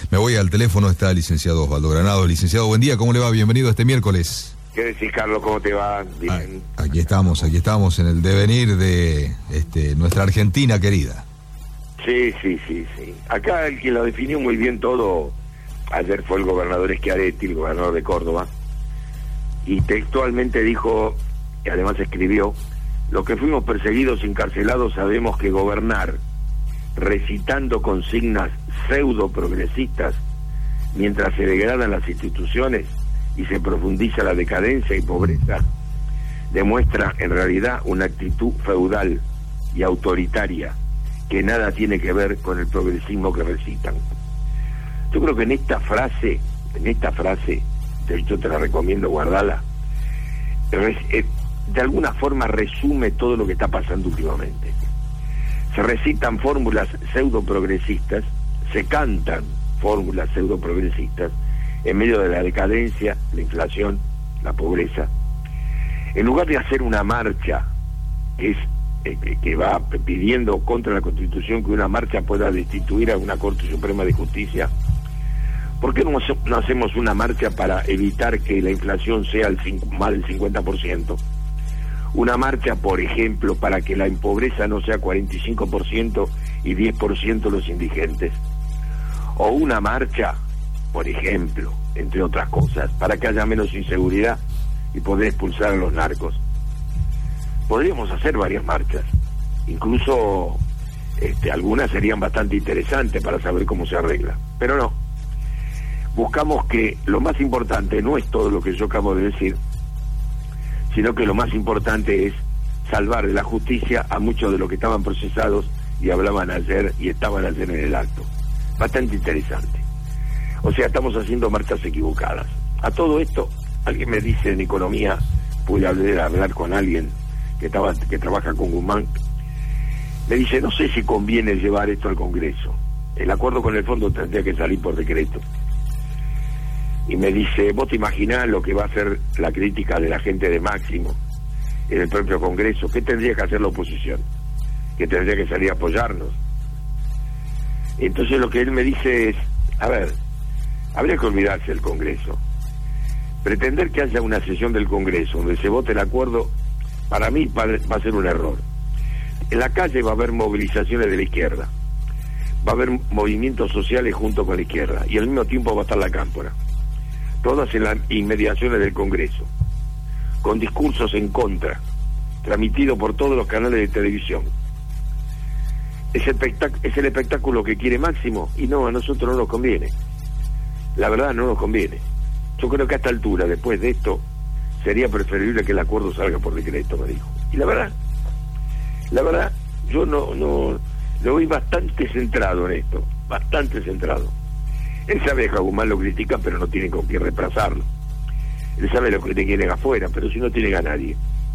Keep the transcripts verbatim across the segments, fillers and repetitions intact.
Me voy al teléfono, está el licenciado Osvaldo Granado. Licenciado, buen día, ¿cómo le va? Bienvenido a este miércoles. ¿Qué decís, Carlos? ¿Cómo te va? Bien. Ah, aquí estamos, aquí estamos en el devenir de este, nuestra Argentina querida. Sí, sí, sí, sí. Acá el que lo definió muy bien todo ayer fue el gobernador Schiaretti, el gobernador de Córdoba, y textualmente dijo, y además escribió: los que fuimos perseguidos y encarcelados sabemos que gobernar recitando consignas pseudo progresistas mientras se degradan las instituciones y se profundiza la decadencia y pobreza demuestra en realidad una actitud feudal y autoritaria que nada tiene que ver con el progresismo que recitan. Yo creo que en esta frase, en esta frase, yo te la recomiendo, guardala, de alguna forma resume todo lo que está pasando últimamente. Se recitan fórmulas pseudo progresistas, se cantan fórmulas pseudo progresistas en medio de la decadencia, la inflación, la pobreza. En lugar de hacer una marcha que es eh, que va pidiendo contra la Constitución que una marcha pueda destituir a una Corte Suprema de Justicia, ¿por qué no, no hacemos una marcha para evitar que la inflación sea el cinco, más del cincuenta por ciento? Una marcha, por ejemplo, para que la pobreza no sea cuarenta y cinco por ciento y diez por ciento los indigentes. O una marcha, por ejemplo, entre otras cosas, para que haya menos inseguridad y poder expulsar a los narcos. Podríamos hacer varias marchas, incluso este, algunas serían bastante interesantes para saber cómo se arregla, pero no. Buscamos que lo más importante no es todo lo que yo acabo de decir, sino que lo más importante es salvar de la justicia a muchos de los que estaban procesados y hablaban ayer y estaban ayer en el acto. Bastante interesante. O sea, estamos haciendo marchas equivocadas. A todo esto, alguien me dice en economía, pude hablar, hablar con alguien que, estaba, que trabaja con Guzmán, me dice, no sé si conviene llevar esto al Congreso. El acuerdo con el fondo tendría que salir por decreto. Y me dice, vos te imaginás lo que va a hacer la crítica de la gente de Máximo en el propio Congreso. ¿Qué tendría que hacer la oposición? Que tendría que salir a apoyarnos. Entonces lo que él me dice es, a ver, habría que olvidarse del Congreso. Pretender que haya una sesión del Congreso donde se vote el acuerdo, para mí va a ser un error. En la calle va a haber movilizaciones de la izquierda, va a haber movimientos sociales junto con la izquierda, y al mismo tiempo va a estar la cámpora, todas en las inmediaciones del Congreso, con discursos en contra, transmitidos por todos los canales de televisión. ¿Es, espectac- ¿Es el espectáculo que quiere Máximo? Y no, a nosotros no nos conviene. La verdad no nos conviene. Yo creo que a esta altura, después de esto, sería preferible que el acuerdo salga por decreto, me dijo. Y la verdad, la verdad, yo no, no, lo voy bastante centrado en esto, bastante centrado. Él sabe que a Guzmán lo critican, pero no tiene con quién reemplazarlo. Él sabe lo que te quieren afuera, pero si no tienen a nadie.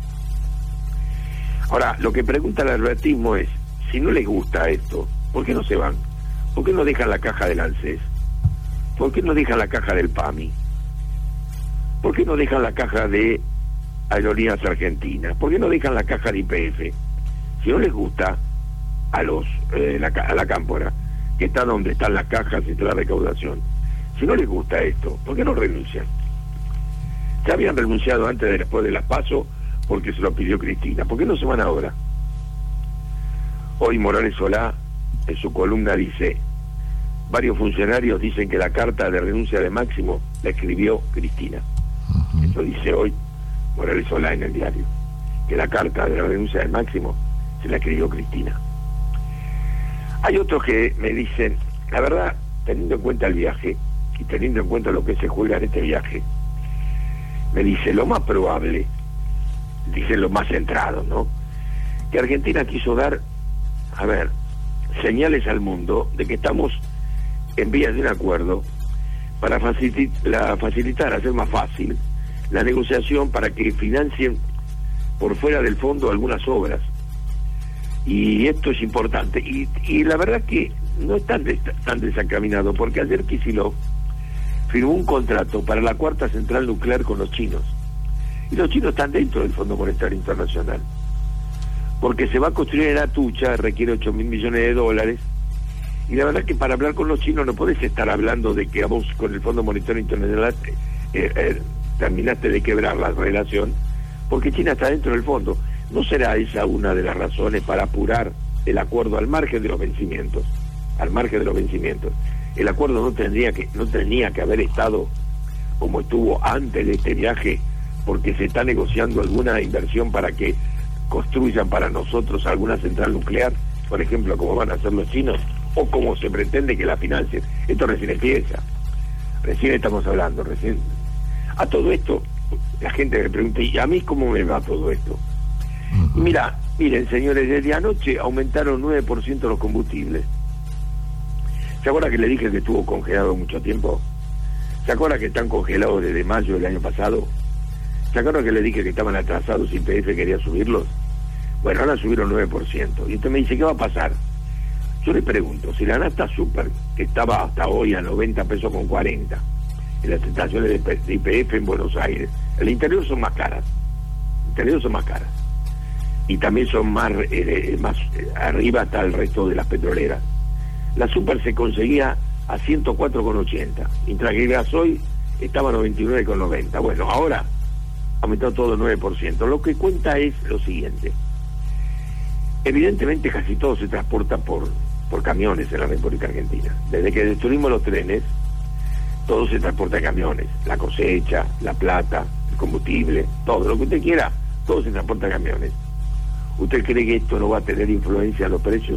Ahora, lo que pregunta el albertismo es, si no les gusta esto, ¿por qué no se van? ¿Por qué no dejan la caja del ANSES? ¿Por qué no dejan la caja del PAMI? ¿Por qué no dejan la caja de Aerolíneas Argentinas? ¿Por qué no dejan la caja de Y P F? Si no les gusta a los eh, la, a la cámpora, que está donde están las cajas y está la recaudación, si no les gusta esto, ¿por qué no renuncian? Ya habían renunciado antes de después de las PASO porque se lo pidió Cristina. ¿Por qué no se van ahora? Hoy Morales Solá en su columna dice, varios funcionarios dicen que la carta de renuncia de Máximo la escribió Cristina. Uh-huh. Eso dice hoy Morales Solá en el diario, que la carta de la renuncia de Máximo se la escribió Cristina. Hay otros que me dicen, la verdad, teniendo en cuenta el viaje y teniendo en cuenta lo que se juega en este viaje, me dice, lo más probable, dicen los más centrados, ¿no?, que Argentina quiso dar, a ver, señales al mundo de que estamos en vías de un acuerdo para facilitar, la, facilitar, hacer más fácil la negociación para que financien por fuera del fondo algunas obras. Y esto es importante. Y, y la verdad que no es tan, tan desencaminado, porque ayer Kicillof firmó un contrato para la cuarta central nuclear con los chinos. Y los chinos están dentro del Fondo Monetario Internacional. Porque se va a construir en Atucha, requiere ocho mil millones de dólares, Y la verdad que para hablar con los chinos no podés estar hablando de que a vos con el Fondo Monetario Internacional eh, eh, terminaste de quebrar la relación, porque China está dentro del fondo. ¿No será esa una de las razones para apurar el acuerdo al margen de los vencimientos? Al margen de los vencimientos. El acuerdo no tendría que, no tenía que haber estado como estuvo antes de este viaje, porque se está negociando alguna inversión para que construyan para nosotros alguna central nuclear, por ejemplo, como van a hacer los chinos, o como se pretende que la financien. Esto recién empieza, recién estamos hablando, recién. A todo esto, la gente me pregunta, ¿y a mí cómo me va todo esto? Uh-huh. Y mira, miren señores, desde anoche aumentaron nueve por ciento los combustibles. ¿Se acuerda que le dije que estuvo congelado mucho tiempo? ¿Se acuerda que están congelados desde mayo del año pasado? ¿Se acuerda que le dije que estaban atrasados y P F quería subirlos? Bueno, ahora subieron nueve por ciento. Y usted me dice, ¿qué va a pasar? Yo le pregunto, si la nafta super, que estaba hasta hoy a noventa pesos con cuarenta, en las estaciones de I P F en Buenos Aires, el interior son más caras, el interior son más caras, y también son más, eh, más eh, arriba está el resto de las petroleras. La super se conseguía a ciento cuatro con ochenta, mientras que el gasoil estaba a noventa y nueve con noventa. Bueno, ahora aumentó todo el nueve por ciento. Lo que cuenta es lo siguiente. Evidentemente casi todo se transporta por, por camiones en la República Argentina. Desde que destruimos los trenes, todo se transporta en camiones. La cosecha, la plata, el combustible, todo lo que usted quiera, todo se transporta en camiones. ¿Usted cree que esto no va a tener influencia en los precios?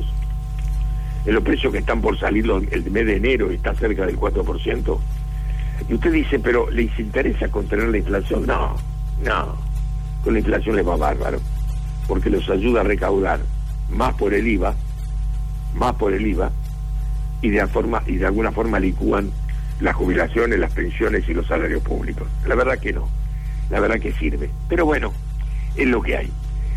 En los precios que están por salir los, el mes de enero está cerca del cuatro por ciento. Y usted dice, pero ¿les interesa contener la inflación? No, no. Con la inflación les va bárbaro, porque los ayuda a recaudar más por el I V A, más por el I V A, y de, forma, y de alguna forma licúan las jubilaciones, las pensiones y los salarios públicos. La verdad que no, la verdad que sirve. Pero bueno, es lo que hay.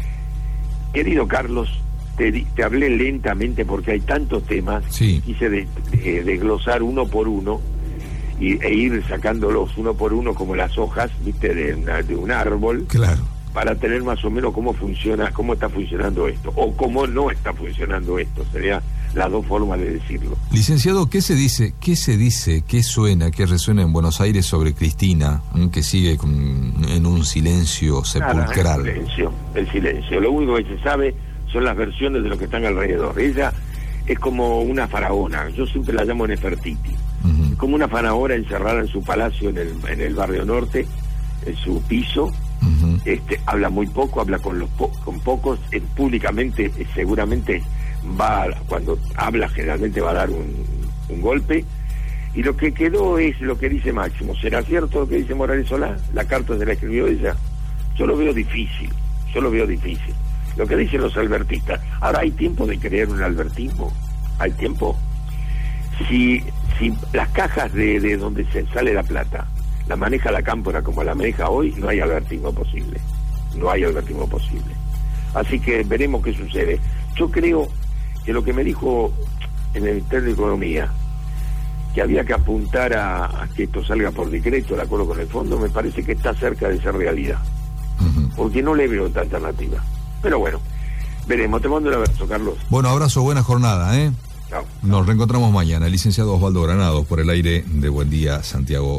Querido Carlos, te, te hablé lentamente porque hay tantos temas, sí. Quise de, de, desglosar uno por uno y, e ir sacándolos uno por uno como las hojas, viste, de, una, de un árbol. Claro. Para tener más o menos cómo funciona, cómo está funcionando esto, o cómo no está funcionando esto, sería las dos formas de decirlo. Licenciado, ¿qué se dice, qué se dice, qué suena, qué resuena en Buenos Aires sobre Cristina, que sigue con, en un silencio sepulcral? Nada, el silencio, el silencio. Lo único que se sabe son las versiones de los que están alrededor. Ella es como una faraona, yo siempre la llamo Nefertiti, uh-huh. Como una faraona encerrada en su palacio en el, en el barrio norte, en su piso. Uh-huh. Este, habla muy poco, habla con los po con pocos, eh, públicamente eh, seguramente va, cuando habla generalmente va a dar un, un golpe, y lo que quedó es lo que dice Máximo. ¿Será cierto lo que dice Morales Solá? La carta se la escribió ella. Yo lo veo difícil, yo lo veo difícil. Lo que dicen los albertistas. Ahora, ¿hay tiempo de crear un albertismo? ¿Hay tiempo? Si, si las cajas de, de donde se sale la plata la maneja la Cámpora como la maneja hoy, no hay albertismo posible. No hay albertismo posible. Así que veremos qué sucede. Yo creo que lo que me dijo en el Ministerio de Economía, que había que apuntar a, a que esto salga por decreto, de acuerdo con el fondo, me parece que está cerca de ser realidad. Uh-huh. Porque no le veo otra alternativa. Pero bueno, veremos. Te mando un abrazo, Carlos. Bueno, abrazo, buena jornada, ¿eh? Chao. Nos reencontramos mañana. El licenciado Osvaldo Granados por el aire de Buen Día, Santiago.